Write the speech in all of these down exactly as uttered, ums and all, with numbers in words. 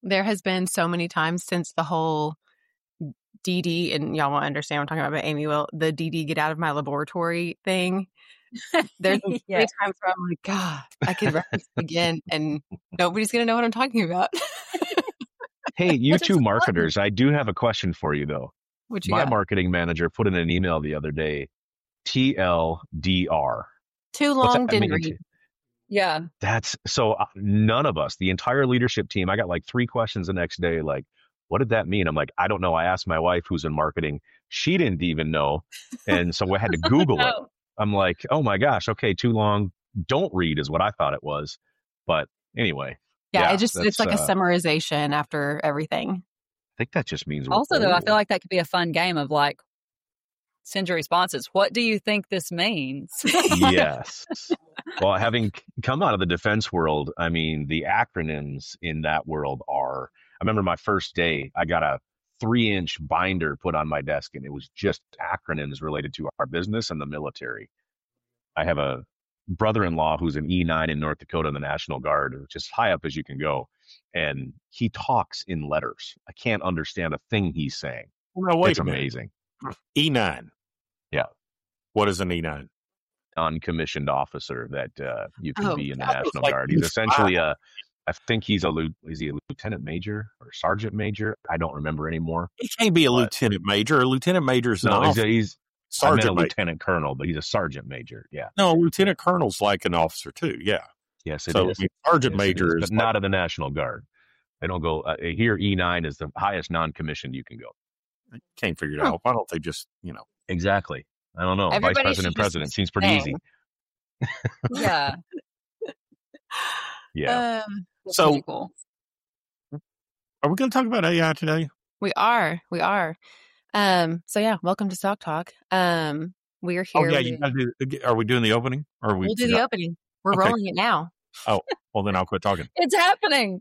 There has been so many times since the whole D D, and y'all won't understand what I'm talking about, but Amy will, the D D get out of my laboratory thing. There's been Yeah. many times where I'm like, God, I could reference it again, and nobody's going to know what I'm talking about. Hey, you But it's two fun. marketers, I do have a question for you, though. What you My got? marketing manager put in an email the other day, T L D R. Too What's long, that didn't mean? read. Yeah. That's so uh, none of us, the entire leadership team, I got like three questions the next day. Like, what did that mean? I'm like, I don't know. I asked my wife who's in marketing. She didn't even know. And so I had to Google it. Oh. I'm like, oh my gosh. Okay. Too long. Don't read is what I thought it was. But anyway, Yeah, yeah, it just it's that's, like a uh, summarization after everything. I think that just means we're Also, though, I old. feel like that could be a fun game of like, send your responses. What do you think this means? Yes. Well, having c- come out of the defense world, I mean, the acronyms in that world are, I remember my first day, I got a three inch binder put on my desk and it was just acronyms related to our business and the military. I have a brother-in-law who's an E nine in North Dakota in the National Guard, which is high up as you can go. And he talks in letters. I can't understand a thing he's saying. Well, now, wait It's a minute. amazing. E nine. Yeah. What is an E nine? Uncommissioned officer that uh, you can Oh, be in the that was National like Guard. He's this- essentially a, I think he's a, lieu- is he a lieutenant major or sergeant major? I don't remember anymore. He can't be a But- lieutenant major. A lieutenant major is an No, he's, officer. a, he's I meant sergeant a major. lieutenant colonel, but he's a sergeant major. Yeah. No, a lieutenant colonel's like an officer too. Yeah. Yes, it is. so I mean, sergeant Yes, it major is, is, but not in the National Guard. They don't go, uh, here E nine is the highest non-commissioned you can go. like, can't figure it Huh. out. Why don't they just, you know? Exactly. I don't know. Everybody Vice president, should just president seems pretty say. easy. Yeah. Yeah. Um, That's So- pretty cool. Are we going to talk about A I today? we are, we are. Um, so yeah, welcome to Stock Talk. Um, we are here. Oh yeah, with- you got to do. Are we doing the opening? Or are we? we'll do the opening. We're Okay. rolling it now. Well, then I'll quit talking. It's happening.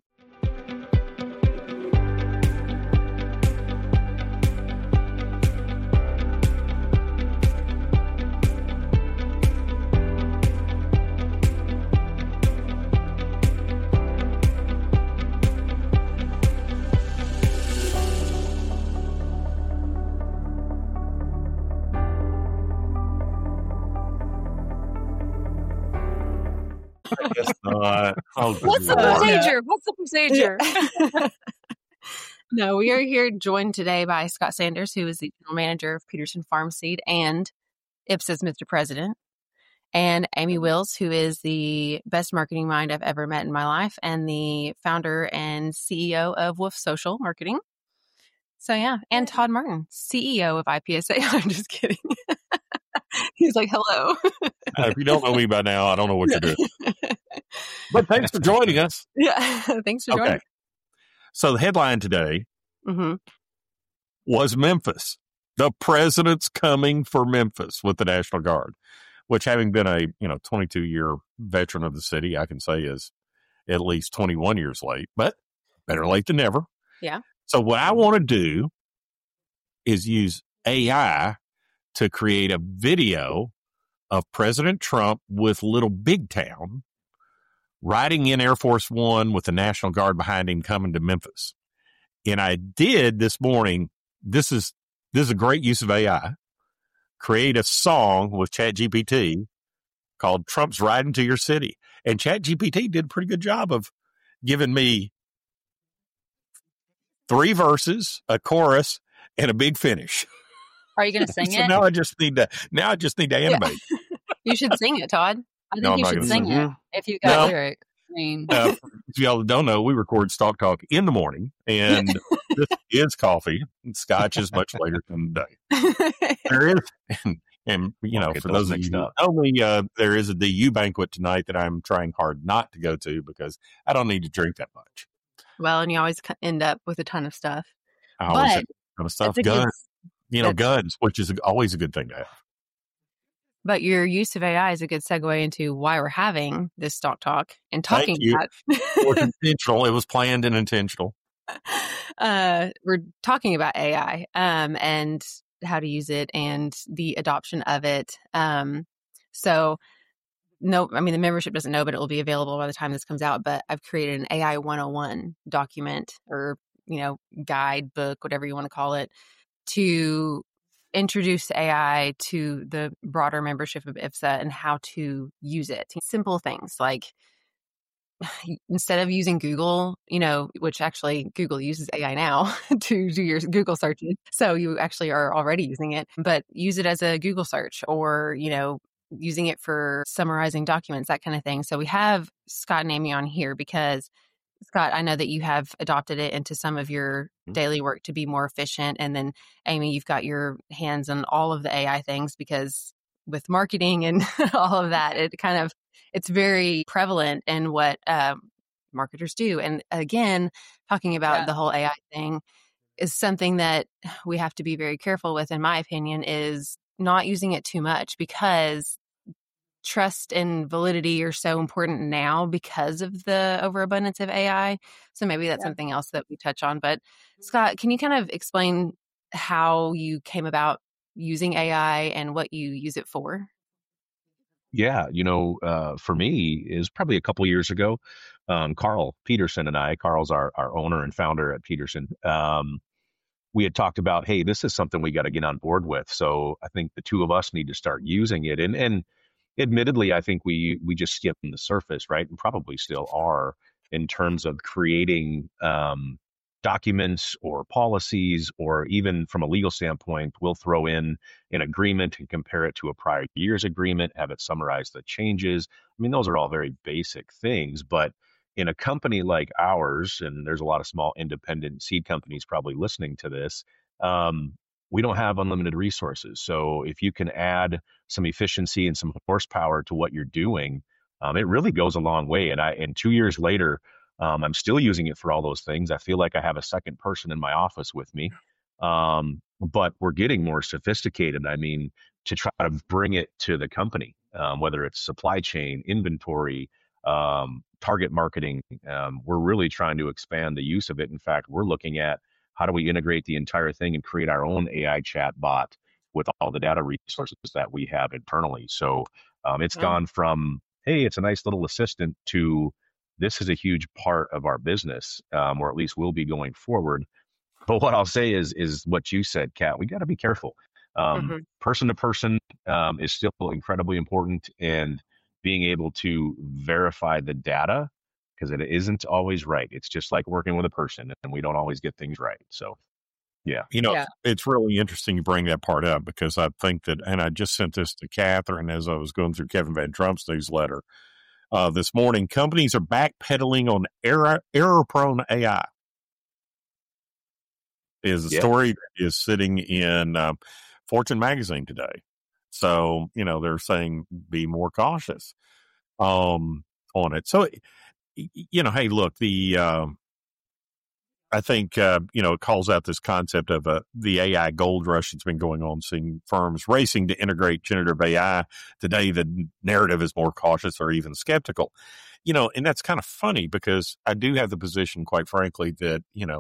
I guess not. Oh, good What's the Lord. procedure? What's the procedure? No, we are here joined today by Scott Sanders, who is the general manager of Peterson Farm Seed and Ipsos Mister President, and Amy Wills, who is the best marketing mind I've ever met in my life and the founder and C E O of Wolf Social Marketing. So yeah, and Todd Martin, C E O of I P S A. I'm just kidding. He's like, hello. Uh, if you don't know me by now, I don't know what you're doing. But thanks for joining us. Yeah, thanks for joining. Okay. So the headline today Mm-hmm. was Memphis. The president's coming for Memphis with the National Guard, which, having been a you know twenty-two year veteran of the city, I can say is at least twenty-one years late, but better late than never. Yeah. So what I want to do is use A I to create a video of President Trump with Little Big Town riding in Air Force One with the National Guard behind him coming to Memphis. And I did this morning. This is this is a great use of A I. Create a song with ChatGPT called "Trump's Riding to Your City," and ChatGPT did a pretty good job of giving me three verses, a chorus, and a big finish. Are you going to sing so it? now I just need to now I just need to animate. You should sing it, Todd. I think No, I'm you not should gonna sing sing it if you got No. lyrics. I mean, Uh, if y'all don't know, we record Stock Talk in the morning, and this is coffee. And Scotch is much later in the day. There is, and, and you know, Don't get for those those of you mixed who up. know me, uh, there is a D U banquet tonight that I'm trying hard not to go to because I don't need to drink that much. Well, and you always c- end up with a ton of stuff. I always But have kind of stuff, That's a good- guns, you know, that's- guns, which is always a good thing to have. But your use of A I is a good segue into why we're having this Stock Talk and Thank talking you. about. It was intentional. It was planned and intentional. uh, we're talking about A I um, and how to use it and the adoption of it. Um, so no, I mean, the membership doesn't know, but it will be available by the time this comes out. But I've created an A I one oh one document or, you know, guide book, whatever you want to call it, to introduce A I to the broader membership of I P S A and how to use it. Simple things like instead of using Google, you know, which actually Google uses A I now to do your Google searches. So you actually are already using it, but use it as a Google search or, you know, using it for summarizing documents, that kind of thing. So we have Scott and Amy on here because Scott, I know that you have adopted it into some of your daily work to be more efficient. And then Amy, you've got your hands on all of the A I things because with marketing and all of that, it kind of, it's very prevalent in what um, marketers do. And again, talking about Yeah. the whole A I thing is something that we have to be very careful with, in my opinion, is not using it too much because trust and validity are so important now because of the overabundance of A I. So maybe that's Yeah. something else that we touch on. But Scott, can you kind of explain how you came about using A I and what you use it for? Yeah, you know, uh, for me is probably a couple years ago. Um, Carl Peterson and I, Carl's our, our owner and founder at Peterson. Um, we had talked about, hey, this is something we got to get on board with. So I think the two of us need to start using it. And and admittedly, I think we we just skimmed the surface, right? And probably still are in terms of creating um, documents or policies, or even from a legal standpoint, we'll throw in an agreement and compare it to a prior year's agreement, have it summarize the changes. I mean, those are all very basic things, but in a company like ours, and there's a lot of small independent seed companies probably listening to this, um, we don't have unlimited resources. So if you can add some efficiency and some horsepower to what you're doing, um, it really goes a long way. And I, and two years later, um, I'm still using it for all those things. I feel like I have a second person in my office with me. Um, but we're getting more sophisticated. I mean, to try to bring it to the company, um, whether it's supply chain, inventory, um, target marketing, um, we're really trying to expand the use of it. In fact, we're looking at how do we integrate the entire thing and create our own A I chat bot with all the data resources that we have internally. So um, it's Oh. gone from, hey, it's a nice little assistant to this is a huge part of our business, um, or at least will be going forward. But what I'll say is, is what you said, Kat, we got to be careful. Um, Mhm. Person to person um, is still incredibly important, and being able to verify the data, because it isn't always right. It's just like working with a person, and we don't always get things right. So, yeah. You know, Yeah. it's really interesting you bring that part up because I think that, and I just sent this to Catherine as I was going through Kevin Van Trump's newsletter uh, this morning. Companies are backpedaling on error, error-prone A I. Is a Yeah. story that is sitting in uh, Fortune magazine today. So, you know, they're saying be more cautious um, on it. So, you know, hey, look, the, uh, I think, uh, you know, it calls out this concept of uh, the A I gold rush that's been going on, seeing firms racing to integrate generative A I. Today, the narrative is more cautious or even skeptical, you know, and that's kind of funny because I do have the position, quite frankly, that, you know,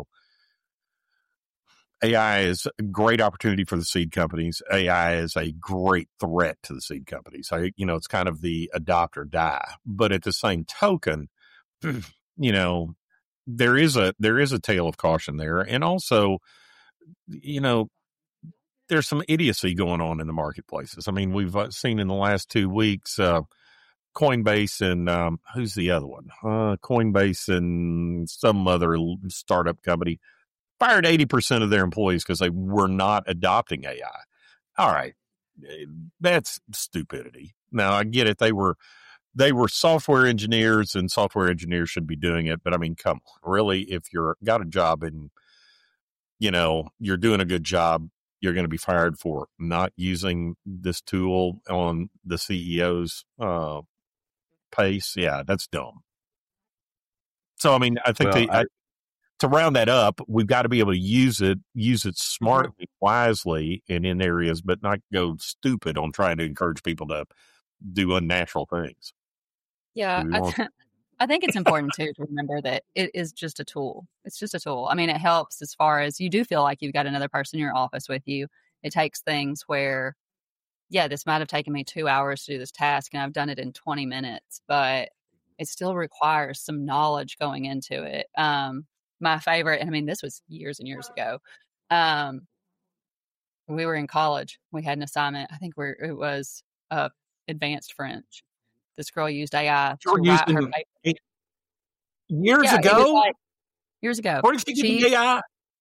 A I is a great opportunity for the seed companies. A I is a great threat to the seed companies. I, you know, it's kind of the adopt or die. But at the same token, you know, there is a there is a tale of caution there, and also, you know, there's some idiocy going on in the marketplaces. I mean, we've uh, seen in the last two weeks, uh, Coinbase and um, who's the other one? Uh, Coinbase and some other startup company fired eighty percent of their employees because they were not adopting A I. All right. That's stupidity. Now I get it. They were, they were software engineers, and software engineers should be doing it. But I mean, come on, really, if you're got a job and, you know, you're doing a good job, you're going to be fired for not using this tool on the C E O's uh, pace. Yeah, that's dumb. So, I mean, I think Well, they, I, I, to round that up, we've got to be able to use it, use it smartly, wisely, and in areas, but not go stupid on trying to encourage people to do unnatural things. Yeah, Do we I, want- th- I think it's important too to remember that it is just a tool. It's just a tool. I mean, it helps as far as you do feel like you've got another person in your office with you. It takes things where yeah, this might have taken me two hours to do this task and I've done it in twenty minutes, but it still requires some knowledge going into it. Um, my favorite, and I mean, this was years and years ago. Um, we were in college. We had an assignment. I think we're, it was uh, advanced French. This girl used A I to You're write her using paper. years Yeah, it was ago. like years ago. Where did you She, get the A I?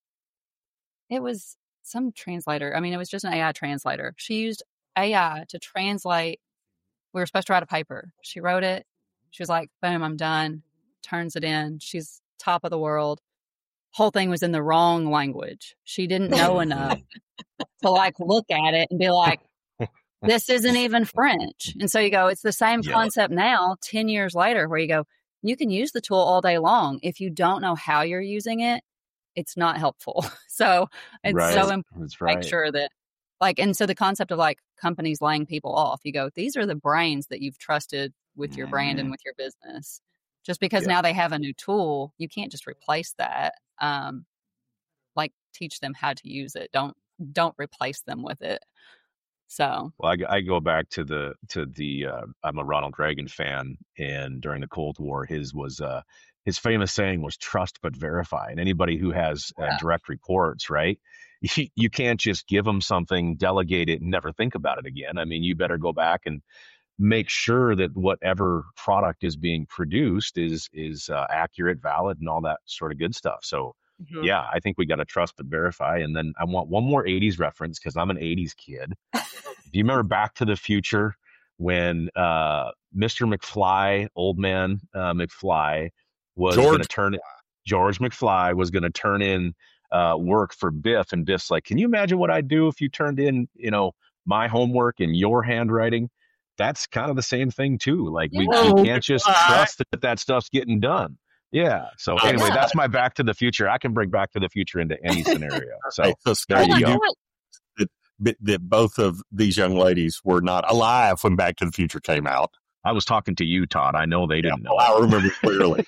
it was some translator. I mean, it was just an A I translator. She used A I to translate. We were supposed to write a paper. She wrote it. She was like, boom, I'm done. Turns it in. She's top of the world. Whole thing was in the wrong language. She didn't know enough to like look at it and be like, this isn't even French. And so you go, it's the same Yeah. concept now, ten years later, where you go, you can use the tool all day long. If you don't know how you're using it, it's not helpful. So it's Right. so important That's to make right. sure that, like, and so the concept of like companies laying people off, you go, these are the brains that you've trusted with your brand and Mhm. with your business. Just because Yeah. now they have a new tool, you can't just replace that. Um, like teach them how to use it. Don't don't replace them with it. So Well, I, I go back to the to the uh, I'm a Ronald Reagan fan, and during the Cold War, his was uh, his famous saying was "trust but verify." And anybody who has uh, yeah, direct reports, right? You, you can't just give them something, delegate it, and never think about it again. I mean, you better go back and make sure that whatever product is being produced is is uh, accurate, valid, and all that sort of good stuff. So Mhm. yeah, I think we got to trust but verify. And then I want one more eighties reference because I'm an eighties kid. Do you remember Back to the Future when uh, Mister McFly, old man uh, McFly, was going to George. turn George McFly was going to turn in uh, work for Biff, and Biff's like, "Can you imagine what I'd do if you turned in, you know, my homework in your handwriting?" That's kind of the same thing too. Like we, yeah, we Oh, can't just McFly. trust that that stuff's getting done. Yeah. So I anyway, yeah. that's my Back to the Future. I can bring Back to the Future into any scenario. So Hey, so there Scott, you Well, you go. do what? that, that that both of these young ladies were not alive when Back to the Future came out. I was talking to you, Todd. I know they Yeah, didn't know well, I it. remember clearly.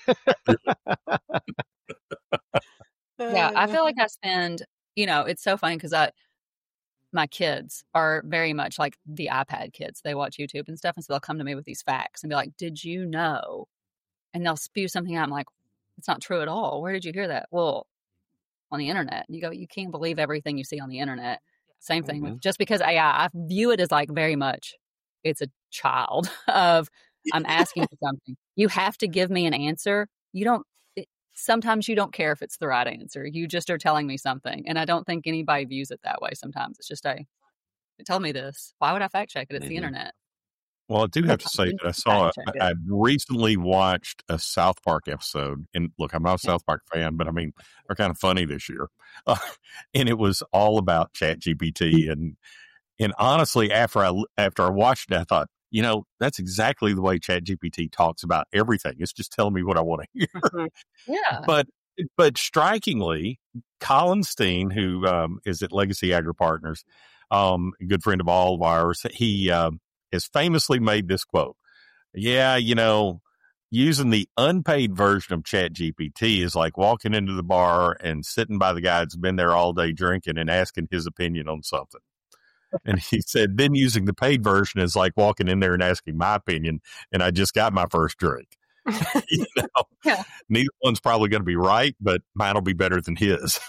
Yeah, I Uh, feel like I spend, you know, it's so funny because I, my kids are very much like the iPad kids. They watch YouTube and stuff. And so they'll come to me with these facts and be like, did you know? And they'll spew something out. I'm like, it's not true at all. Where did you hear that? Well, on the internet. And you go, you can't believe everything you see on the internet. Same thing Mhm. with just because A I, I view it as like very much, it's a child of I'm asking for something. You have to give me an answer. You don't, it, sometimes you don't care if it's the right answer. You just are telling me something. And I don't think anybody views it that way sometimes. It's just a, tell me this. Why would I fact check it? It's the Mhm. internet. Well, I do have to say You that I need to saw. fact check I, I it. recently watched a South Park episode, and look, I'm not a Yeah. South Park fan, but I mean, they're kind of funny this year, uh, and it was all about ChatGPT. And and honestly, after I after I watched it, I thought, you know, that's exactly the way ChatGPT talks about everything. It's just telling me what I want to hear. mhm. Yeah. But but strikingly, Colin Steen, who um, is at Legacy Agri Partners, um, a good friend of all of ours, he um, has famously made this quote. Yeah, you know, using the unpaid version of ChatGPT is like walking into the bar and sitting by the guy that's been there all day drinking and asking his opinion on something. And he said, then using the paid version is like walking in there and asking my opinion, and I just got my first drink. You know, Yeah. neither one's probably going to be right, but mine will be better than his.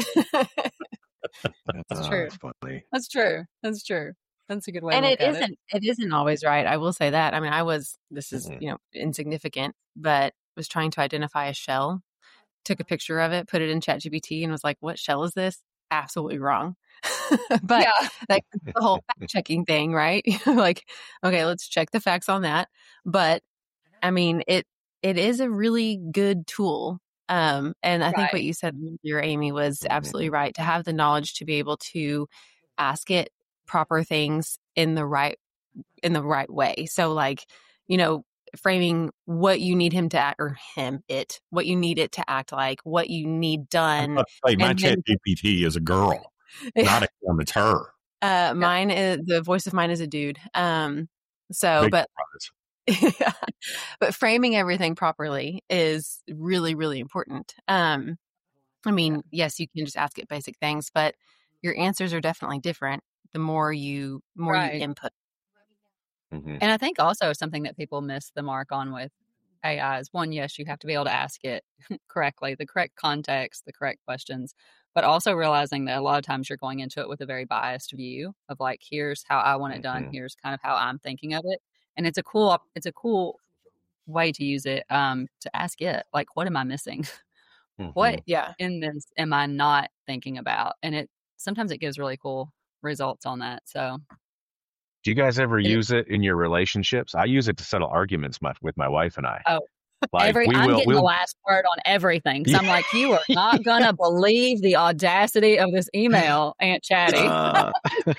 That's Oh, true. that's funny. That's true. That's true. That's a good way And to it look at it. isn't it isn't always right. I will say that. I mean, I was this is, Mhm. you know, insignificant, but was trying to identify a shell, took a picture of it, put it in ChatGPT and was like, what shell is this? Absolutely wrong. But Yeah. like the whole fact checking thing, right? Like, okay, let's check the facts on that. But I mean, it it is a really good tool. Um, and I think what Right. you said earlier, Amy, was absolutely Mhm. right. To have the knowledge to be able to ask it proper things in the right in the right way. So like, you know, framing what you need him to act or him, it, what you need it to act like, what you need I'm done. about to say, my And then ChatGPT is a girl, not a him, it's her. uh mine is the voice of mine is a dude. Um so Big but surprise. but framing everything properly is really, really important. Um, I mean, yes, you can just ask it basic things, but your answers are definitely different the more you more Right. you input. Mhm. And I think also something that people miss the mark on with A I is one, yes, you have to be able to ask it correctly, the correct context, the correct questions, but also realizing that a lot of times you're going into it with a very biased view of like, here's how I want it done. Mhm. Here's kind of how I'm thinking of it. And it's a cool, op- it's a cool way to use it, um, to ask it, like, what am I missing? What Mhm. Yeah. in this am I not thinking about? And it, sometimes it gives really cool results on that. So Do you guys ever it, use it in your relationships? I use it to settle arguments my, with my wife and I. oh, Like every, we I'm will, getting the we'll, last word on everything. Cause I'm like, you are not going to believe the audacity of this email, Aunt Chatty. uh,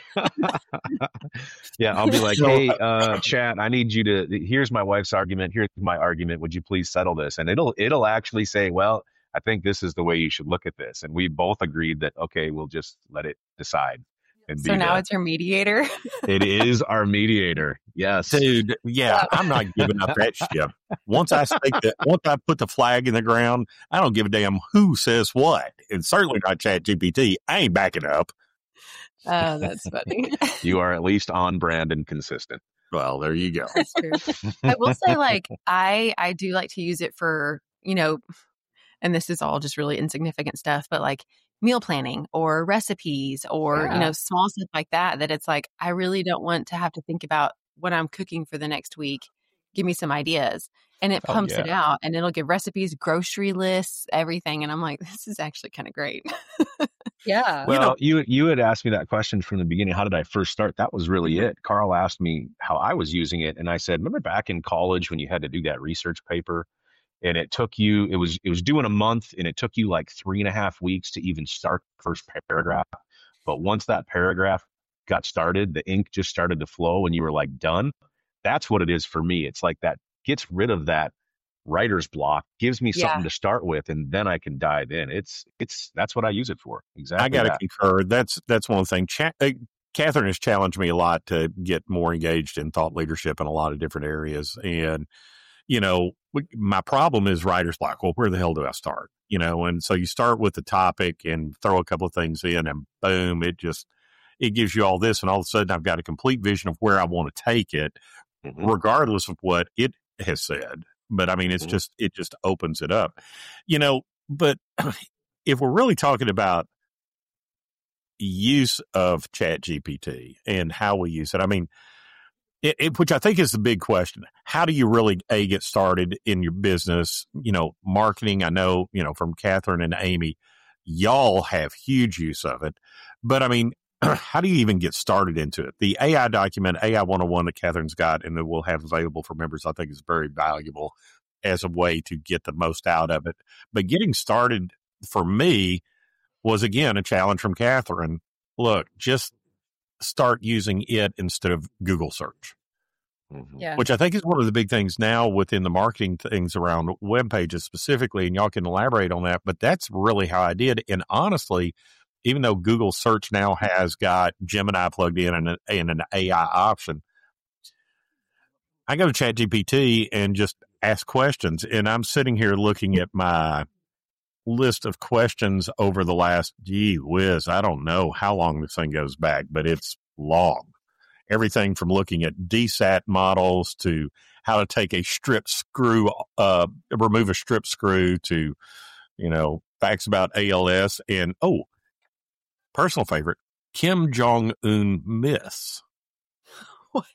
yeah, I'll be like, So, hey, uh, chat, I need you to, here's my wife's argument. Here's my argument. Would you please settle this? And it'll, it'll actually say, well, I think this is the way you should look at this. And we both agreed that, okay, we'll just let it decide and So be now the, it's your mediator. it is our mediator. Yes. dude, yeah, I'm not giving up that shit. Once I stake the, once I put the flag in the ground, I don't give a damn who says what. And certainly not Chat G P T. I ain't backing up. Oh, that's funny. You are at least on brand and consistent. Well, there you go. That's true. I will say, like, I I do like to use it for, you know, and this is all just really insignificant stuff, but like meal planning or recipes or, Yeah. you know, small stuff like that, that it's like, I really don't want to have to think about what I'm cooking for the next week. Give me some ideas. And it Oh, pumps yeah. it out and it'll give recipes, grocery lists, everything. And I'm like, this is actually kind of great. Yeah. Well, You know- you you had asked me that question from the beginning. How did I first start? That was really it. Carl asked me how I was using it, and I said, remember back in college when you had to do that research paper, and it took you it was it was due in a month, and it took you like three and a half weeks to even start the first paragraph. But once that paragraph got started, the ink just started to flow, and you were like done. That's what it is for me. It's like that gets rid of that writer's block, gives me Yeah. something to start with, and then I can dive in. It's it's that's what I use it for. Exactly. I got to that. concur. That's that's one thing. Cha- uh, Catherine has challenged me a lot to get more engaged in thought leadership in a lot of different areas. And, you know, we, my problem is writer's block. Well, where the hell do I start? You know, and so you start with the topic and throw a couple of things in and boom, it just, it gives you all this. And all of a sudden I've got a complete vision of where I want to take it, Mhm. regardless of what it has said. But I mean, it's Mhm. just, it just opens it up, you know, but if we're really talking about use of Chat G P T and how we use it, I mean, it, it, which I think is the big question. How do you really, A, get started in your business? You know, marketing, I know, you know, from Catherine and Amy, y'all have huge use of it. But I mean, how do you even get started into it? The A I document, A I one oh one that Catherine's got and that we'll have available for members, I think is very valuable as a way to get the most out of it. But getting started for me was, again, a challenge from Catherine. Look, just start using it instead of Google search, Mhm. Yeah. which I think is one of the big things now within the marketing things around web pages specifically. And y'all can elaborate on that, but that's really how I did. And honestly, even though Google search now has got Gemini plugged in and, a, and an A I option, I go to Chat G P T and just ask questions. And I'm sitting here looking at my list of questions over the last, gee whiz, I don't know how long this thing goes back, but it's long. Everything from looking at D SAT models to how to take a strip screw, uh, remove a strip screw to, you know, facts about A L S and, oh, personal favorite, Kim Jong-un myths. What?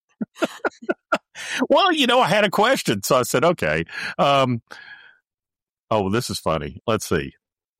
Well, you know, I had a question, so I said, okay. Um, oh, this is funny. Let's see.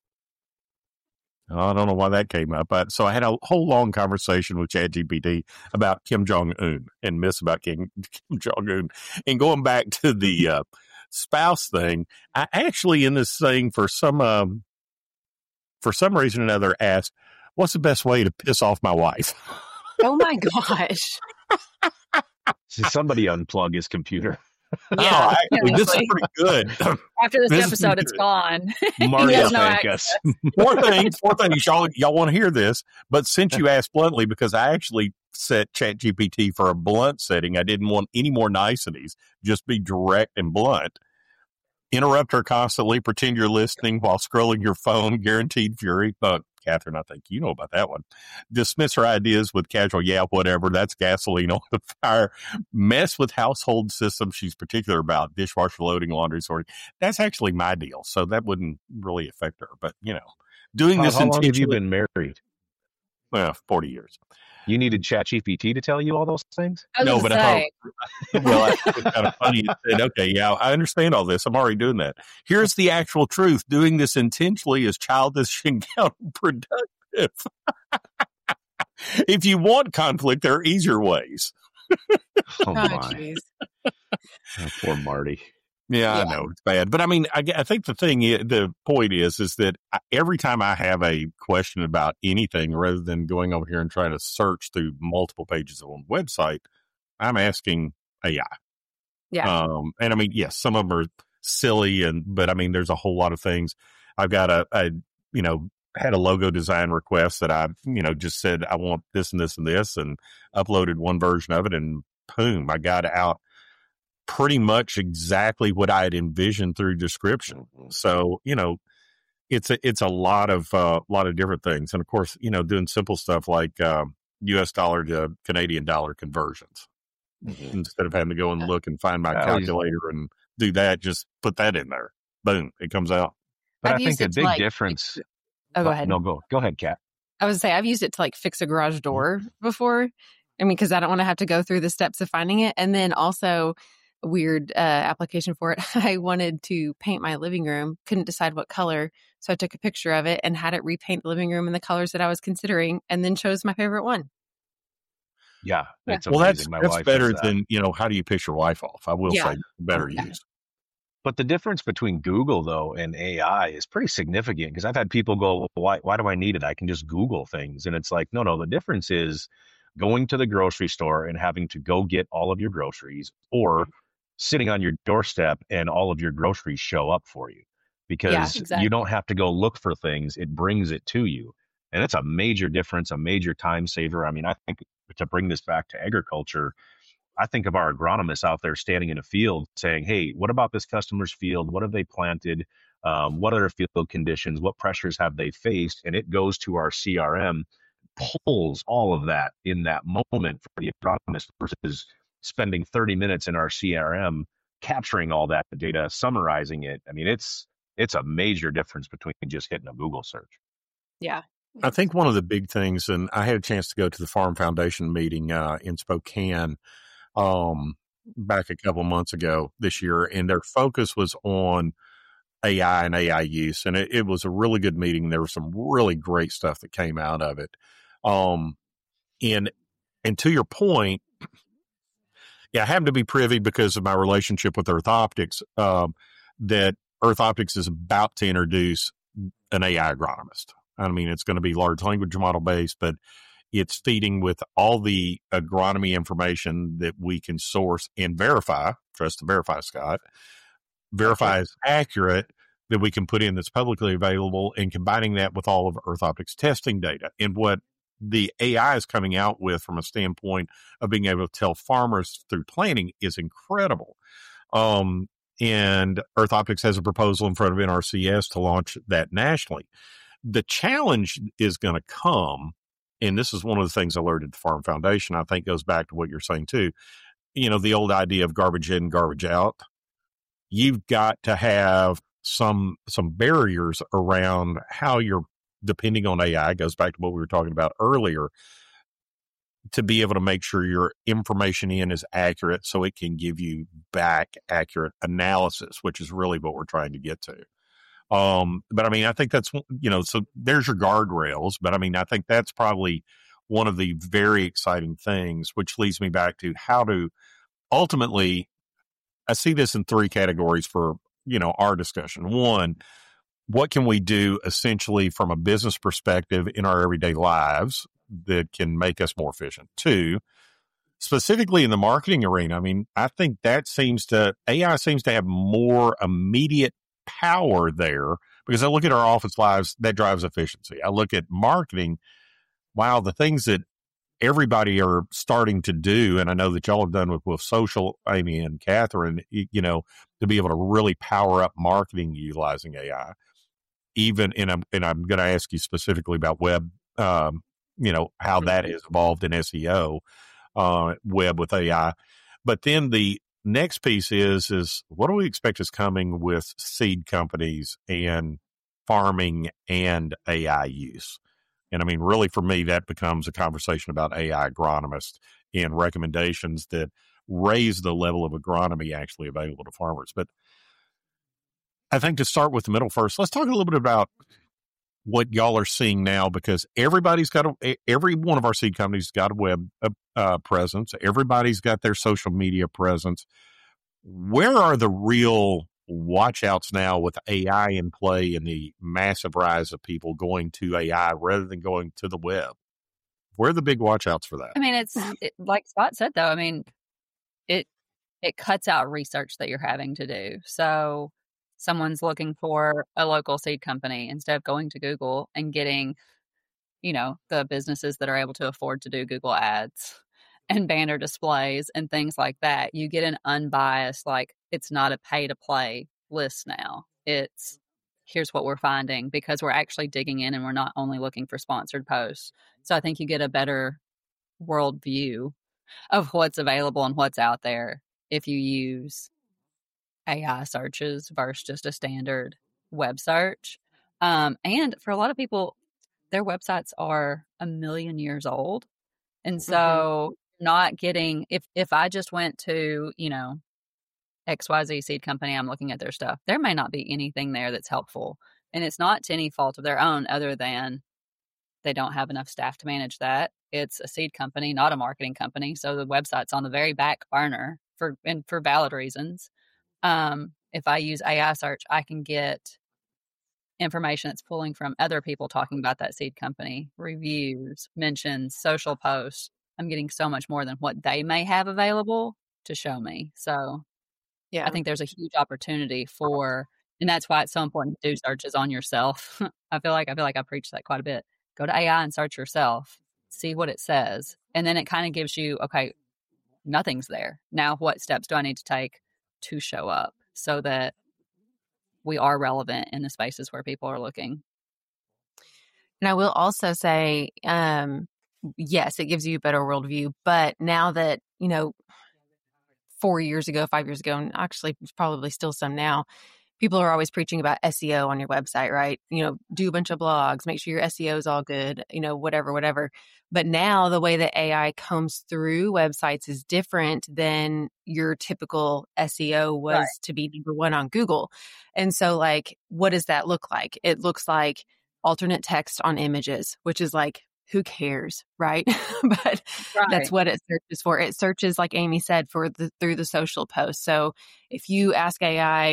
I don't know why that came up. But, so I had a whole long conversation with ChatGPT about Kim Jong-un and myths about Kim, Kim Jong-un. And going back to the uh, spouse thing, I actually in this thing for some um, for some reason or another asked, what's the best way to piss off my wife? Oh my gosh. So somebody unplug his computer. Oh, actually, this is seriously. pretty good. After this, This is episode, it's good. gone. Mario, has no thank access. us. Four things, four things. Y'all, y'all want to hear this, but since you asked bluntly, because I actually set ChatGPT for a blunt setting, I didn't want any more niceties, just be direct and blunt. Interrupt her constantly, pretend you're listening while scrolling your phone, guaranteed fury. Uh, Catherine, I think you know about that one. Dismiss her ideas with casual, yeah, whatever. That's gasoline on the fire. Mess with household systems she's particular about, dishwasher loading, laundry sorting. That's actually my deal. So that wouldn't really affect her. But, you know, doing How, this how long have you intentionally- been married? Well, forty years. You needed ChatGPT to tell you all those things? I was No, gonna but I say, thought, well, I think it's kind of funny. You said, okay, yeah, I understand all this. I'm already doing that. Here's the actual truth. Doing this intentionally is childish and counterproductive. If you want conflict, there are easier ways. Oh, Oh, my. jeez. Oh, poor Marty. Yeah, Yeah. I know it's bad, but I mean, I, I think the thing, is, the point is, is that I, every time I have a question about anything, rather than going over here and trying to search through multiple pages on a website, I'm asking A I. Yeah. Um, and I mean, yes, some of them are silly, and but I mean, there's a whole lot of things. I've got a, a you know, had a logo design request that I, you know, just said I want this and this and this, and uploaded one version of it, and boom, I got out pretty much exactly what I had envisioned through description. So, you know, it's a, it's a lot of, uh, lot of different things. And of course, you know, doing simple stuff like, um, U S dollar to Canadian dollar conversions, Mm-hmm. instead of having to go and look and find my Oh, calculator and do that, just put that in there. Boom, it comes out. But I've I used think a it to, big like, difference. Oh, go ahead. No, go go ahead, Kat. I was say I've used it to like fix a garage door before. I mean, because I don't want to have to go through the steps of finding it. And then also a weird uh, application for it. I wanted to paint my living room, couldn't decide what color. So I took a picture of it and had it repaint the living room in the colors that I was considering, and then chose my favorite one. Yeah, Yeah. it's Well, that's, amazing. My that's wife better does that. than, you know, how do you piss your wife off? I will Yeah. say better Yeah. use. But the difference between Google though and A I is pretty significant, because I've had people go, well, why why do I need it? I can just Google things. And it's like, no, no, the difference is going to the grocery store and having to go get all of your groceries, or sitting on your doorstep and all of your groceries show up for you, because exactly. you don't have to go look for things. It brings it to you. And it's a major difference, a major time saver. I mean, I think to bring this back to agriculture, I think of our agronomists out there standing in a field saying, hey, what about this customer's field? What have they planted? Um, what are their field conditions? What pressures have they faced? And it goes to our C R M, pulls all of that in that moment for the agronomist, versus spending thirty minutes in our C R M capturing all that data, summarizing it. I mean, it's it's a major difference between just hitting a Google search. Yeah. I think one of the big things, and I had a chance to go to the Farm Foundation meeting uh, in Spokane um, back a couple months ago this year, and their focus was on A I and A I use. And it, it was a really good meeting. There was some really great stuff that came out of it. Um, and, and to your point, yeah, I happen to be privy because of my relationship with Earth Optics, um, that Earth Optics is about to introduce an A I agronomist. I mean, it's going to be large language model based, but it's feeding with all the agronomy information that we can source and verify, trust to verify, Scott, verify is accurate, that we can put in that's publicly available, and combining that with all of Earth Optics testing data. And what the A I is coming out with from a standpoint of being able to tell farmers through planning is incredible. Um, and Earth Optics has a proposal in front of N R C S to launch that nationally. The challenge is going to come, and this is one of the things I learned at the Farm Foundation, I think goes back to what you're saying too. You know, the old idea of garbage in, garbage out. You've got to have some, some barriers around how you're depending on A I. It goes back to what we were talking about earlier, to be able to make sure your information in is accurate so it can give you back accurate analysis, which is really what we're trying to get to. Um, but I mean, I think that's, you know, so there's your guardrails, but I mean, I think that's probably one of the very exciting things, which leads me back to how to ultimately, I see this in three categories for, you know, our discussion. One, what can we do essentially from a business perspective in our everyday lives that can make us more efficient? Two, specifically in the marketing arena, I mean, I think that seems to, A I seems to have more immediate power there, because I look at our office lives, that drives efficiency. I look at marketing, wow, the things that everybody are starting to do, and I know that y'all have done with, with social, Amy and Catherine, you know, to be able to really power up marketing utilizing A I. even, and I'm, and I'm going to ask you specifically about web, um, you know, how that is involved in S E O, uh, web with A I. But then the next piece is, is what do we expect is coming with seed companies and farming and A I use? And I mean, really for me, that becomes a conversation about A I agronomists and recommendations that raise the level of agronomy actually available to farmers. But I think to start with the middle first, let's talk a little bit about what y'all are seeing now, because everybody's got a, every one of our seed companies got a web uh, presence. Everybody's got their social media presence. Where are the real watch outs now with A I in play and the massive rise of people going to A I rather than going to the web? Where are the big watch outs for that? I mean, it's it, like Scott said, though, I mean, it, it cuts out research that you're having to do. So someone's looking for a local seed company, instead of going to Google and getting, you know, the businesses that are able to afford to do Google ads and banner displays and things like that, you get an unbiased, like, it's not a pay to play list now. It's, here's what we're finding, because we're actually digging in and we're not only looking for sponsored posts. So I think you get a better world view of what's available and what's out there if you use A I searches versus just a standard web search. Um, and for a lot of people, their websites are a million years old. And so mm-hmm. not getting, if, if I just went to, you know, X Y Z seed company, I'm looking at their stuff, there may not be anything there that's helpful. And it's not to any fault of their own other than they don't have enough staff to manage that. It's a seed company, not a marketing company. So the website's on the very back burner for, and for valid reasons. Um, if I use A I search, I can get information that's pulling from other people talking about that seed company, reviews, mentions, social posts. I'm getting so much more than what they may have available to show me. So yeah, I think there's a huge opportunity for, and that's why it's so important to do searches on yourself. I feel like, I feel like I preach that quite a bit. Go to A I and search yourself, see what it says. And then it kind of gives you, okay, nothing's there. Now what steps do I need to take to show up so that we are relevant in the spaces where people are looking? And I will also say, um, yes, it gives you a better worldview. But now that, you know, four years ago, five years ago, and actually probably still some now, people are always preaching about S E O on your website, right? You know, do a bunch of blogs, make sure your S E O is all good, you know, whatever, whatever. But now the way that A I comes through websites is different than your typical S E O was right. to be number one on Google. And so like, what does that look like? It looks like alternate text on images, which is like, who cares, right? But right. that's what it searches for. It searches, like Amy said, for the through the social post. So if you ask A I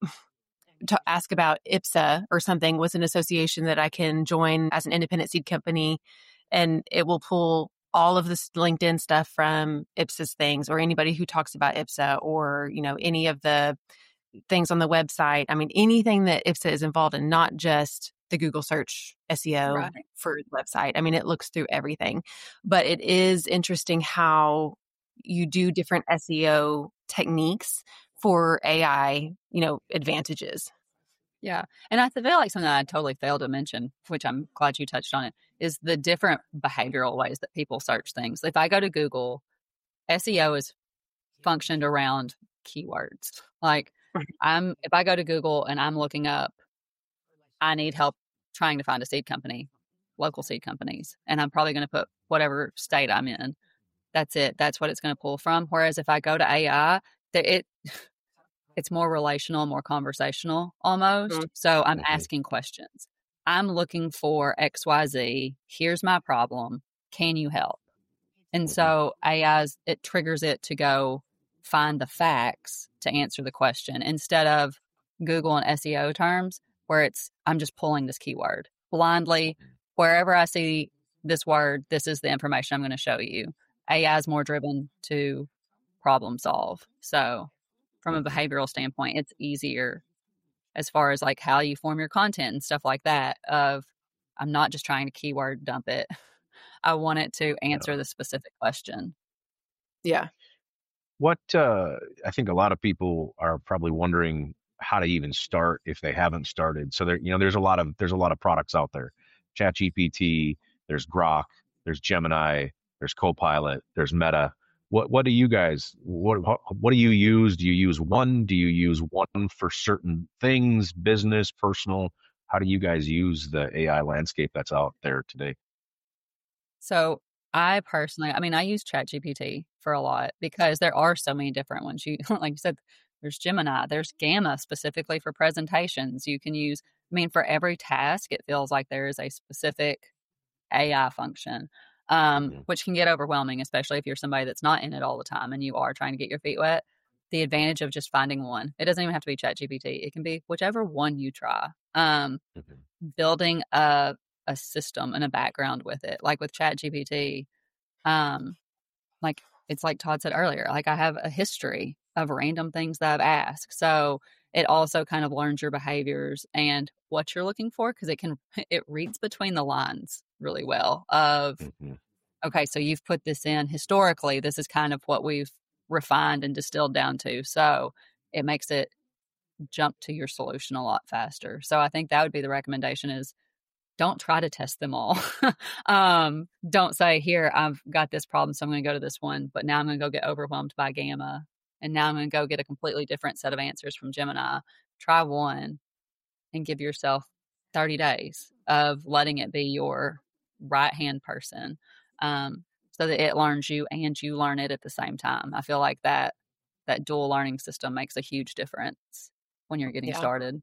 to ask about I P S A or something, what's an association that I can join as an independent seed company, and it will pull all of this LinkedIn stuff from I P S A's things, or anybody who talks about I P S A, or, you know, any of the things on the website. I mean, anything that I P S A is involved in, not just the Google search S E O right. for the website. I mean, it looks through everything. But it is interesting how you do different S E O techniques for A I, you know, advantages. Yeah. And I feel like something that I totally failed to mention, which I'm glad you touched on it, is the different behavioral ways that people search things. If I go to Google, S E O is functioned around keywords. Like I'm, if I go to Google and I'm looking up, I need help trying to find a seed company, local seed companies, and I'm probably going to put whatever state I'm in. That's it. That's what it's going to pull from. Whereas if I go to A I, it it's more relational, more conversational almost. Mm-hmm. So I'm asking questions. I'm looking for X Y Z. Here's my problem. Can you help? And so A I's, it triggers it to go find the facts to answer the question instead of Google and S E O terms, where it's, I'm just pulling this keyword blindly. Wherever I see this word, this is the information I'm going to show you. A I is more driven to problem solve. So from a behavioral standpoint, it's easier as far as like how you form your content and stuff like that. Of, I'm not just trying to keyword dump it. I want it to answer the specific question. Yeah. What uh, I think a lot of people are probably wondering, how to even start if they haven't started. So there, you know, there's a lot of there's a lot of products out there. ChatGPT, there's Grok, there's Gemini, there's Copilot, there's Meta. What what do you guys what what do you use? Do you use one? Do you use one for certain things, business, personal? How do you guys use the A I landscape that's out there today? So I personally, I mean, I use ChatGPT for a lot because there are so many different ones. You, like you said, there's Gemini, there's Gamma specifically for presentations. You can use, I mean, for every task, it feels like there is a specific A I function, um, Mhm. which can get overwhelming, especially if you're somebody that's not in it all the time and you are trying to get your feet wet. The advantage of just finding one, it doesn't even have to be ChatGPT. It can be whichever one you try. Um, Mhm. building a a system and a background with it, like with ChatGPT. Um, like it's like Todd said earlier, like I have a history of random things that I've asked. So it also kind of learns your behaviors and what you're looking for because it can it reads between the lines really well of Mhm. okay, so you've put this in historically, this is kind of what we've refined and distilled down to. So it makes it jump to your solution a lot faster. So I think that would be the recommendation is don't try to test them all. um, don't say, here, I've got this problem, so I'm going to go to this one, but now I'm going to go get overwhelmed by Gamma. And now I'm going to go get a completely different set of answers from Gemini. Try one and give yourself thirty days of letting it be your right hand person um, so that it learns you and you learn it at the same time. I feel like that that dual learning system makes a huge difference when you're getting Yeah. started.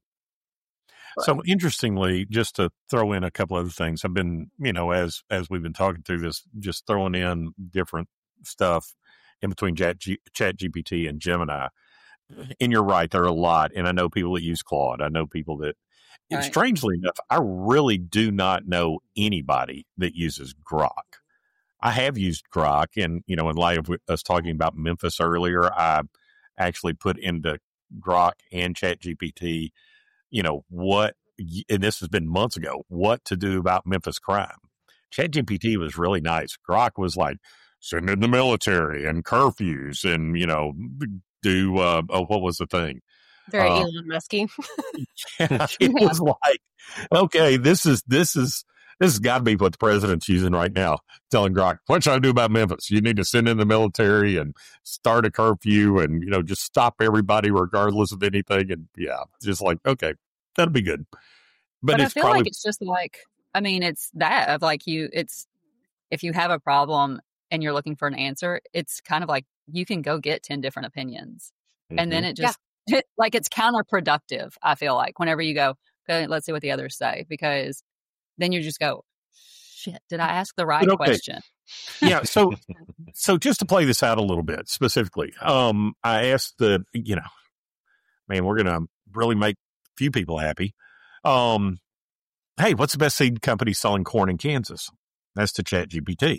So interestingly, just to throw in a couple other things, I've been, you know, as as we've been talking through this, just throwing in different stuff in between Chat, G, Chat G P T and Gemini. And you're right, there are a lot. And I know people that use Claude. I know people that, Right. strangely enough, I really do not know anybody that uses Grok. I have used Grok, and, you know, in light of us talking about Memphis earlier, I actually put into Grok and Chat G P T, you know, what, and this has been months ago, what to do about Memphis crime. ChatGPT was really nice. Grok was like, send in the military and curfews and, you know, do, uh, oh, what was the thing? Very Uh, Elon Musky. yeah, it was like, okay, this is, this is, this has got to be what the president's using right now, telling Grok, what should I do about Memphis? You need to send in the military and start a curfew and, you know, just stop everybody regardless of anything. And yeah, just like, okay, that'll be good. But, But it's I feel probably, like it's just like, I mean, it's that of like you, it's, if you have a problem and you're looking for an answer, it's kind of like you can go get ten different opinions. Mhm. And then it just, it, like it's counterproductive, I feel like, whenever you go, okay, let's see what the others say, because then you just go, shit, did I ask the right But okay. question? yeah. So, so just to play this out a little bit specifically, um, I asked the, you know, man, we're going to really make a few people happy. Um, hey, what's the best seed company selling corn in Kansas? That's to ChatGPT.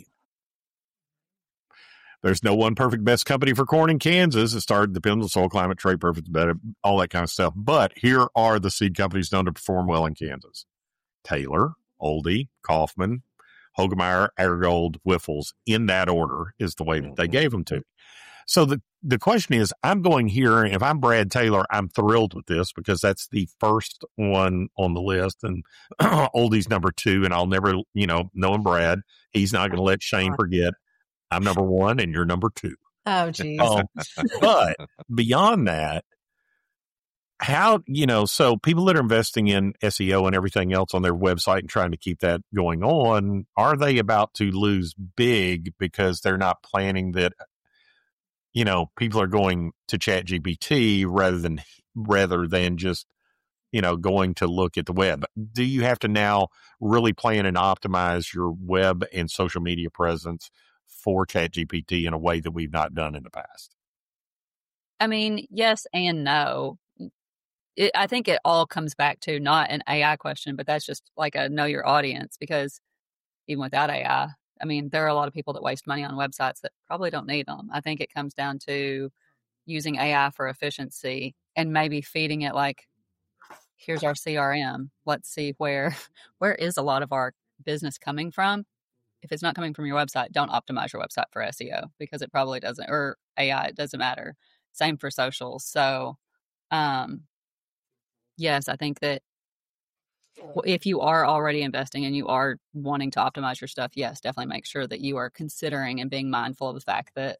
There's no one perfect best company for corn in Kansas. It started depends on soil, climate, trade preference, better, all that kind of stuff. But here are the seed companies known to perform well in Kansas: Taylor, Oldie, Kaufman, Hogemeyer, Airgold, Wiffles. In that order is the way that they gave them to me. So the, the question is, I'm going here, and if I'm Brad Taylor, I'm thrilled with this because that's the first one on the list, and Oldie's number two, and I'll never, you know, knowing Brad, he's not going to let Shane forget I'm number one and you're number two. Oh, geez. Um, but beyond that, how, you know, so people that are investing in S E O and everything else on their website and trying to keep that going on, are they about to lose big because they're not planning that, you know, people are going to ChatGPT rather than, rather than just, you know, going to look at the web? Do you have to now really plan and optimize your web and social media presence for ChatGPT in a way that we've not done in the past? I mean, yes and no. It, I think it all comes back to not an A I question, but that's just like a know your audience, because even without A I, I mean, there are a lot of people that waste money on websites that probably don't need them. I think it comes down to using A I for efficiency and maybe feeding it like, here's our C R M. Let's see where where is a lot of our business coming from. If it's not coming from your website, don't optimize your website for S E O because it probably doesn't, or A I, it doesn't matter. Same for socials. So, um, yes, I think that if you are already investing and you are wanting to optimize your stuff, yes, definitely make sure that you are considering and being mindful of the fact that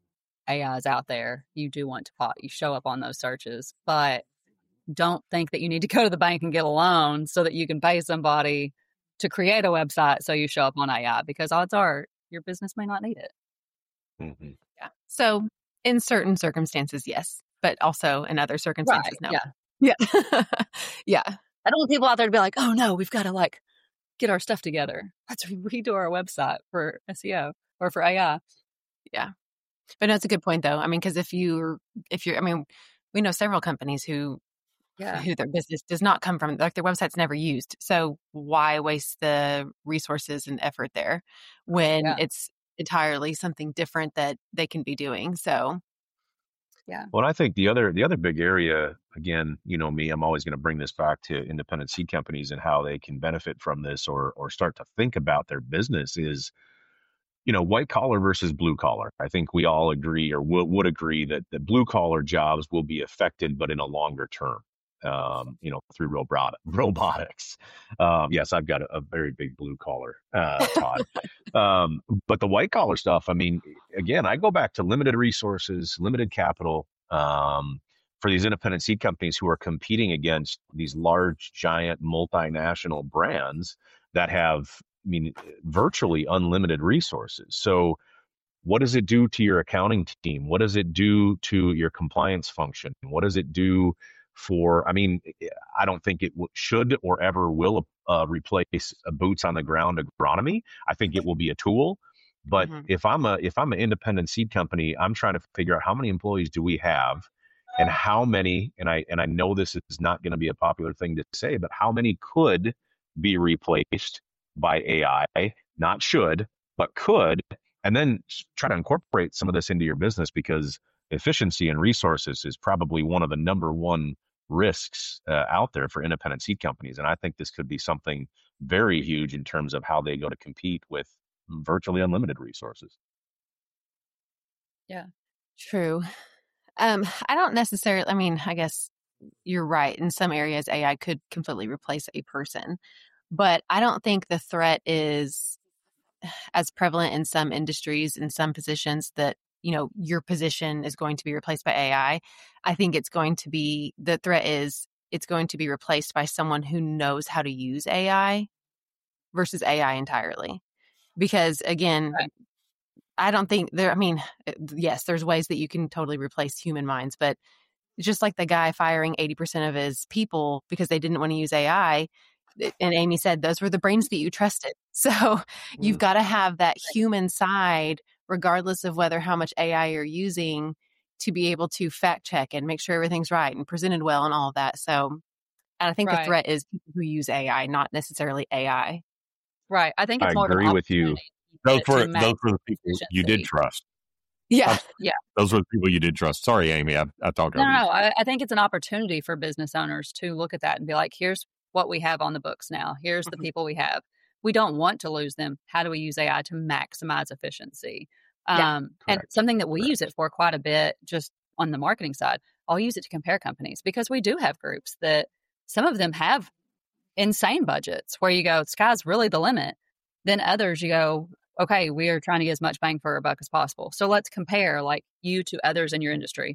A I is out there. You do want to pot, you show up on those searches, but don't think that you need to go to the bank and get a loan so that you can pay somebody to create a website so you show up on A I, because odds are your business may not need it. Mm-hmm. Yeah. So in certain circumstances, yes, but also in other circumstances, Right, no. yeah. Yeah. Yeah. I don't want people out there to be like, oh no, we've got to like get our stuff together. Let's redo our website for S E O or for A I. Yeah. But no, it's a good point though. I mean, because if you're, if you're, I mean, we know several companies who, Yeah. who their business does not come from, like their website's never used. So why waste the resources and effort there when Yeah. it's entirely something different that they can be doing? So Yeah. Well, I think the other the other big area, again, you know me, I'm always going to bring this back to independent seed companies and how they can benefit from this or or start to think about their business is, you know, white collar versus blue collar. I think we all agree or w- would agree that the blue collar jobs will be affected, but in a longer term, um, you know, through robot robotics. Um, yes, I've got a, a very big blue collar, uh, Todd. um, but the white collar stuff, I mean, again, I go back to limited resources, limited capital. Um, for these independent seed companies who are competing against these large, giant, multinational brands that have, I mean, virtually unlimited resources. So what does it do to your accounting team? What does it do to your compliance function? What does it do for, I mean, I don't think it w- should or ever will uh, replace a boots on the ground agronomy. I think it will be a tool. But Mhm. if I'm a if I'm an independent seed company, I'm trying to figure out how many employees do we have and how many, and I and I know this is not going to be a popular thing to say, but how many could be replaced by A I, not should, but could, and then try to incorporate some of this into your business, because efficiency and resources is probably one of the number one risks uh, out there for independent seed companies. And I think this could be something very huge in terms of how they go to compete with virtually unlimited resources. Yeah. True. Um, I don't necessarily, I mean, I guess you're right. In some areas, A I could completely replace a person, but I don't think the threat is as prevalent in some industries, in some positions that, you know, your position is going to be replaced by A I. I think it's going to be, the threat is it's going to be replaced by someone who knows how to use A I versus A I entirely. Because again, Right. I don't think there, I mean, yes, there's ways that you can totally replace human minds, but just like the guy firing eighty percent of his people because they didn't want to use A I. And Amy said, those were the brains that you trusted. So you've got to have that human side, regardless of whether how much A I you're using, to be able to fact check and make sure everything's right and presented well and all of that. So and I think the Right. threat is people who use A I, not necessarily A I. Right. I think I it's more of an agree with you. opportunity Those to- to were max those were the people you did efficiency. trust. Yeah. Yeah. Those were the people you did trust. Sorry, Amy. I, I talked No, over no, you. no. I, I think it's an opportunity for business owners to look at that and be like, here's what we have on the books now. Here's the Mhm. people we have. We don't want to lose them. How do we use A I to maximize efficiency? Yeah, Um, and correct, something that we correct. use it for quite a bit, just on the marketing side, I'll use it to compare companies, because we do have groups that some of them have insane budgets where you go, sky's really the limit. Then others you go, okay, we are trying to get as much bang for our buck as possible. So let's compare like you to others in your industry.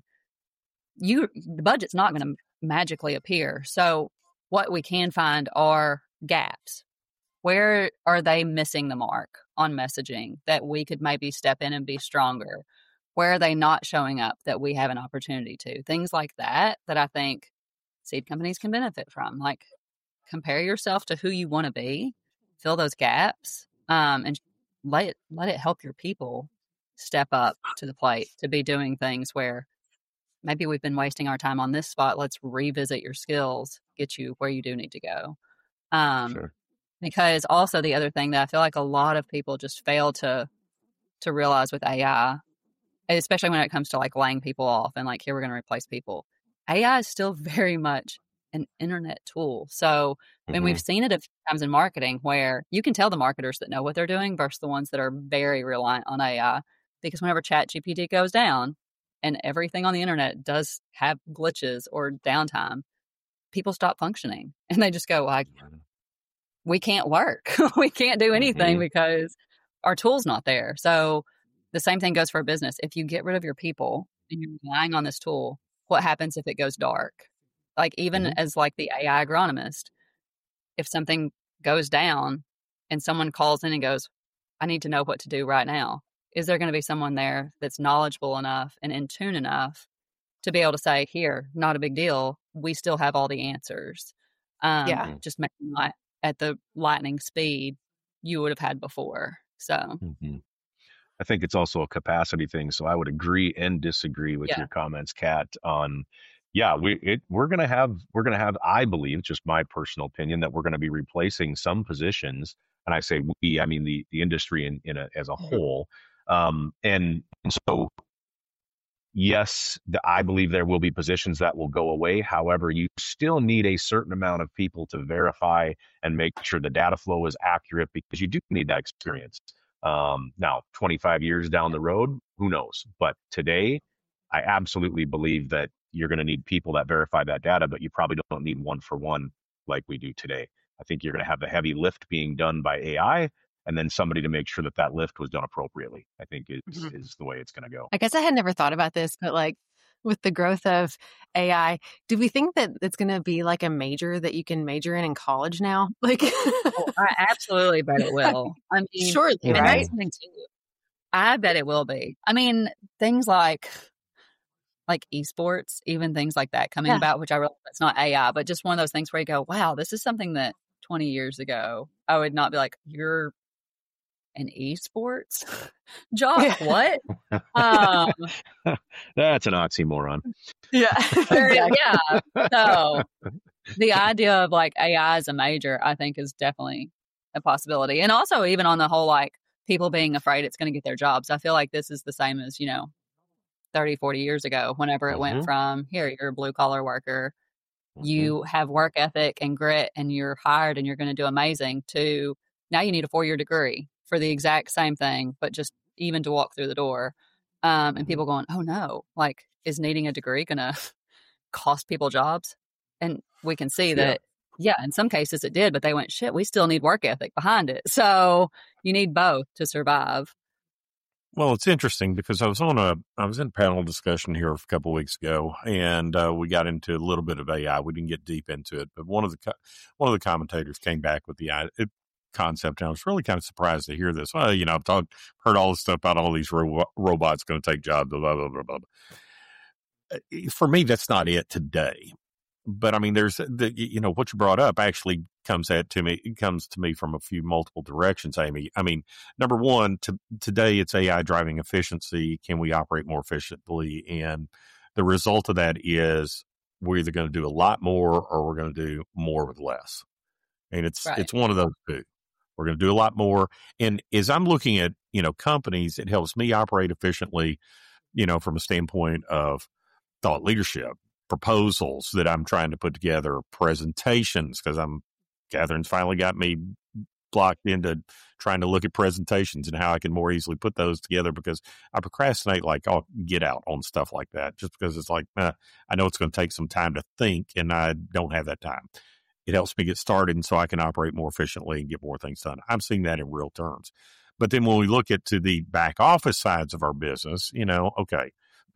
You, the budget's not going to magically appear. So what we can find are gaps. Where are they missing the mark on messaging that we could maybe step in and be stronger? Where are they not showing up that we have an opportunity to? Things like that, that I think seed companies can benefit from. Like, compare yourself to who you want to be, fill those gaps, um, and let it, let it help your people step up to the plate to be doing things where maybe we've been wasting our time on this spot. Let's revisit your skills, get you where you do need to go. Um, Sure. Because also the other thing that I feel like a lot of people just fail to to realize with A I, especially when it comes to like laying people off and like, here, we're going to replace people. A I is still very much an internet tool. So, I mean, Mhm. we've seen it a few times in marketing where you can tell the marketers that know what they're doing versus the ones that are very reliant on A I. Because whenever ChatGPT goes down and everything on the internet does have glitches or downtime, people stop functioning and they just go, like, we can't work. We can't do anything mm-hmm. because our tool's not there. So the same thing goes for a business. If you get rid of your people and you're relying on this tool, what happens if it goes dark? Like even mm-hmm. as like the A I agronomist, if something goes down and someone calls in and goes, I need to know what to do right now. Is there going to be someone there that's knowledgeable enough and in tune enough to be able to say, here, not a big deal. We still have all the answers. Um, yeah. Just maybe not at the lightning speed you would have had before. So mm-hmm. I think it's also a capacity thing. So I would agree and disagree with yeah. your comments, Kat, on, yeah, we, it, we're going to have, we're going to have, I believe, just my personal opinion, that we're going to be replacing some positions. And I say we, I mean, the, the industry in, in a, as a mm-hmm. whole. Um, and, and so, yes, the, I believe there will be positions that will go away. However, you still need a certain amount of people to verify and make sure the data flow is accurate, because you do need that experience. Um, now, twenty-five years down the road, who knows? But today, I absolutely believe that you're going to need people that verify that data, but you probably don't need one for one like we do today. I think you're going to have the heavy lift being done by A I, and then somebody to make sure that that lift was done appropriately, I think is, mm-hmm. is the way it's going to go. I guess I had never thought about this, but like with the growth of A I, do we think that it's going to be like a major that you can major in in college now? Like, oh, I absolutely bet it will. I mean, surely, right? I bet it will be. I mean, things like like esports, even things like that coming yeah. about, which I realize it's not A I, but just one of those things where you go, wow, this is something that twenty years ago, I would not be like, you're an esports job? What? um, That's an oxymoron. Yeah. yeah. So the idea of like A I as a major, I think is definitely a possibility. And also even on the whole, like people being afraid it's going to get their jobs. I feel like this is the same as, you know, thirty, forty years ago, whenever it mm-hmm. went from here, you're a blue collar worker. Mm-hmm. You have work ethic and grit and you're hired and you're going to do amazing, to now you need a four-year degree for the exact same thing, but just even to walk through the door. Um, and people going, oh no, like is needing a degree going to cost people jobs? And we can see that, yeah. yeah, in some cases it did, but they went, shit, we still need work ethic behind it. So you need both to survive. Well, it's interesting because I was on a, I was in a panel discussion here a couple of weeks ago, and uh, we got into a little bit of A I. We didn't get deep into it, but one of the co- one of the commentators came back with the it, concept, and I was really kind of surprised to hear this. Well, you know, I've talked, heard all this stuff about all these ro- robots going to take jobs, blah, blah, blah, blah, blah. For me, that's not it today. But I mean, there's the, you know, what you brought up actually comes at to me, it comes to me from a few multiple directions, Amy. I mean, number one, to, today it's A I driving efficiency. Can we operate more efficiently? And the result of that is we're either going to do a lot more or we're going to do more with less. And it's, right. it's one of those two. We're going to do a lot more. And as I'm looking at, you know, companies, it helps me operate efficiently, you know, from a standpoint of thought leadership, proposals that I'm trying to put together, presentations, because I'm, Catherine's finally got me blocked into trying to look at presentations and how I can more easily put those together, because I procrastinate like I'll get out on stuff like that just because it's like, eh, I know it's going to take some time to think and I don't have that time. It helps me get started and so I can operate more efficiently and get more things done. I'm seeing that in real terms. But then when we look at to the back office sides of our business, you know, okay,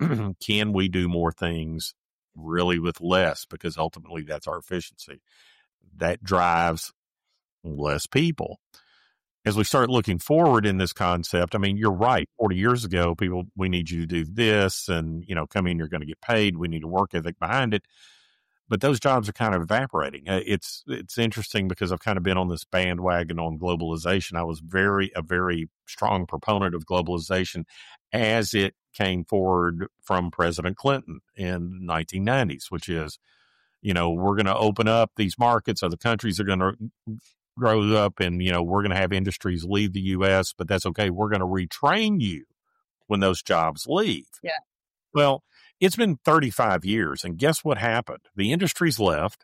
can we do more things really with less? Because ultimately that's our efficiency. That drives less people. As we start looking forward in this concept, I mean, you're right. forty years ago, people, we need you to do this and, you know, come in, you're going to get paid. We need a work ethic behind it. But those jobs are kind of evaporating. It's, it's interesting because I've kind of been on this bandwagon on globalization. I was very, a very strong proponent of globalization as it came forward from President Clinton in the nineteen nineties, which is, you know, we're going to open up these markets, other countries are going to grow up, and, you know, we're going to have industries leave the U S, but that's okay. We're going to retrain you when those jobs leave. Yeah. Well, it's been thirty-five years, and guess what happened? The industries left,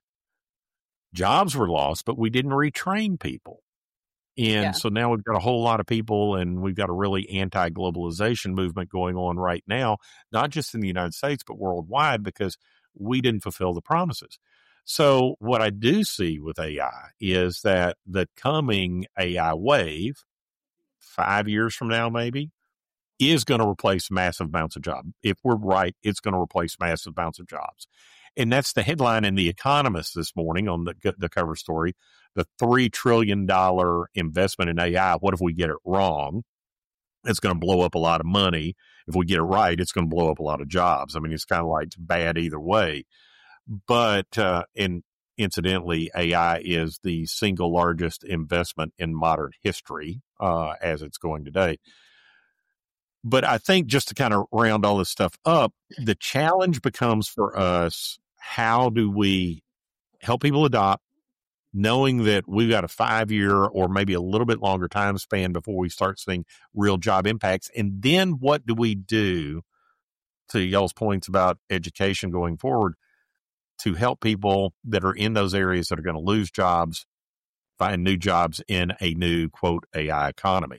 jobs were lost, but we didn't retrain people. And yeah. so now we've got a whole lot of people, and we've got a really anti-globalization movement going on right now, not just in the United States, but worldwide, because we didn't fulfill the promises. So what I do see with A I is that the coming A I wave, five years from now maybe, is going to replace massive amounts of jobs. If we're right, it's going to replace massive amounts of jobs. And that's the headline in The Economist this morning on the, the cover story, the three trillion dollars investment in A I. What if we get it wrong? It's going to blow up a lot of money. If we get it right, it's going to blow up a lot of jobs. I mean, it's kind of like bad either way. But uh, in, incidentally, A I is the single largest investment in modern history uh, as it's going today. But I think just to kind of round all this stuff up, the challenge becomes for us, how do we help people adopt, knowing that we've got a five-year or maybe a little bit longer time span before we start seeing real job impacts? And then what do we do, to y'all's points about education going forward, to help people that are in those areas that are going to lose jobs find new jobs in a new, quote, A I economy?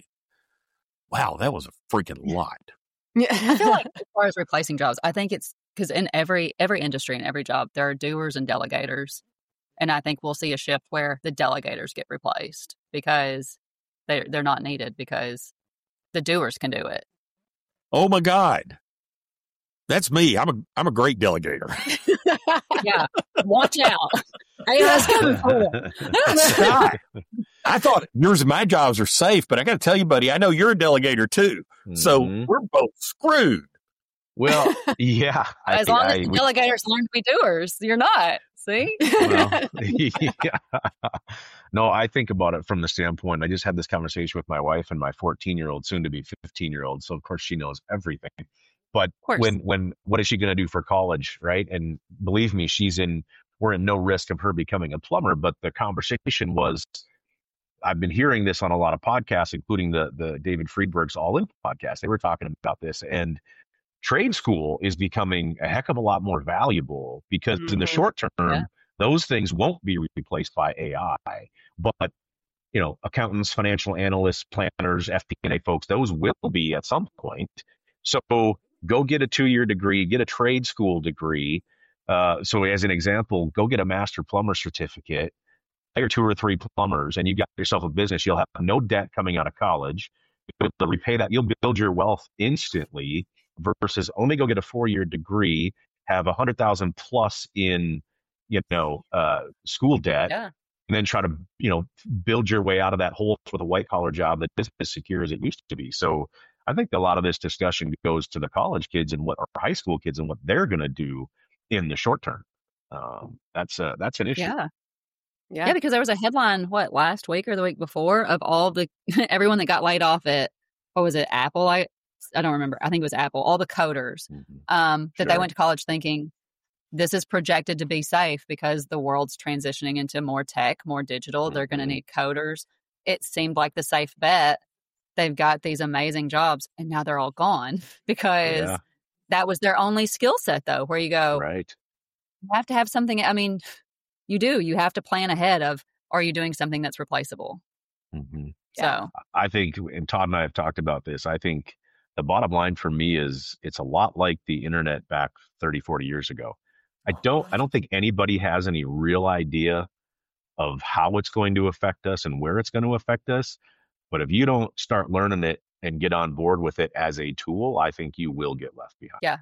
Wow, that was a freaking lot. Yeah. I feel like as far as replacing jobs, I think it's because in every every industry and every job, there are doers and delegators. And I think we'll see a shift where the delegators get replaced because they're, they're not needed because the doers can do it. Oh, my God. That's me. I'm a I'm a great delegator. Yeah. Watch out. A I's coming for you. Scott, I thought yours and my jobs are safe, but I got to tell you, buddy, I know you're a delegator too. Mm-hmm. So we're both screwed. Well, yeah. I as long I, as the we, delegators learn to be doers, you're not. See? Well, yeah. No, I think about it from the standpoint. I just had this conversation with my wife and my fourteen-year-old, soon to be fifteen-year-old. So, of course, she knows everything. But when, when, what is she going to do for college, right? And believe me, she's in, we're in no risk of her becoming a plumber. But the conversation was, I've been hearing this on a lot of podcasts, including the the David Friedberg's All In podcast. They were talking about this, and trade school is becoming a heck of a lot more valuable because mm-hmm. in the short term, yeah. those things won't be replaced by A I. But, you know, accountants, financial analysts, planners, F P and A folks, those will be at some point. So go get a two-year degree, get a trade school degree. Uh, so as an example, go get a master plumber certificate, hire two or three plumbers, and you got yourself a business. You'll have no debt coming out of college. You'll repay that. You'll build your wealth instantly versus only go get a four-year degree, have a hundred thousand plus in, you know, uh, school debt, yeah. and then try to, you know, build your way out of that hole with a white-collar job that isn't as secure as it used to be. So I think a lot of this discussion goes to the college kids and what, or high school kids and what they're going to do in the short term. Um, that's a, that's an issue. Yeah. Yeah. Yeah. Because there was a headline, what, last week or the week before of all the, everyone that got laid off at, what was it? Apple. I, I don't remember. I think it was Apple, all the coders, mm-hmm. um, that sure. they went to college thinking this is projected to be safe because the world's transitioning into more tech, more digital. Mm-hmm. They're going to need coders. It seemed like the safe bet. They've got these amazing jobs and now they're all gone because yeah. that was their only skill set though, where you go, right. you have to have something. I mean, you do, you have to plan ahead of, are you doing something that's replaceable? Mm-hmm. So I think, and Todd and I have talked about this, I think the bottom line for me is it's a lot like the internet back thirty, forty years ago. I don't, I don't think anybody has any real idea of how it's going to affect us and where it's going to affect us. But if you don't start learning it and get on board with it as a tool, I think you will get left behind. Yeah.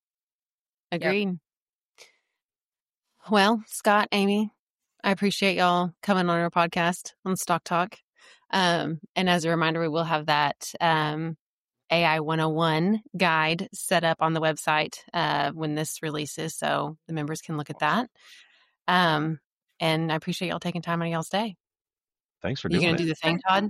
Agreed. Yep. Well, Scott, Amy, I appreciate y'all coming on our podcast on Stock Talk. Um, and as a reminder, we will have that um, A I one oh one guide set up on the website uh, when this releases, so the members can look at that. Um, and I appreciate y'all taking time out of y'all's day. Thanks for doing it. You going to do the thing, Todd?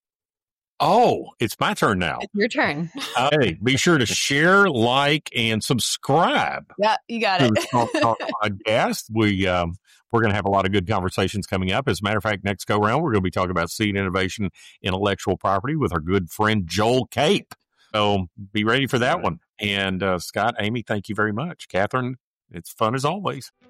Oh, it's my turn now. It's your turn. Hey, be sure to share, like, and subscribe. Yeah, you got to it. the Talk Talk podcast. We um, we're going to have a lot of good conversations coming up. As a matter of fact, next go round, we're going to be talking about seed innovation, intellectual property with our good friend Joel Cape. So be ready for that one. And uh, Scott, Amy, thank you very much. Catherine, it's fun as always.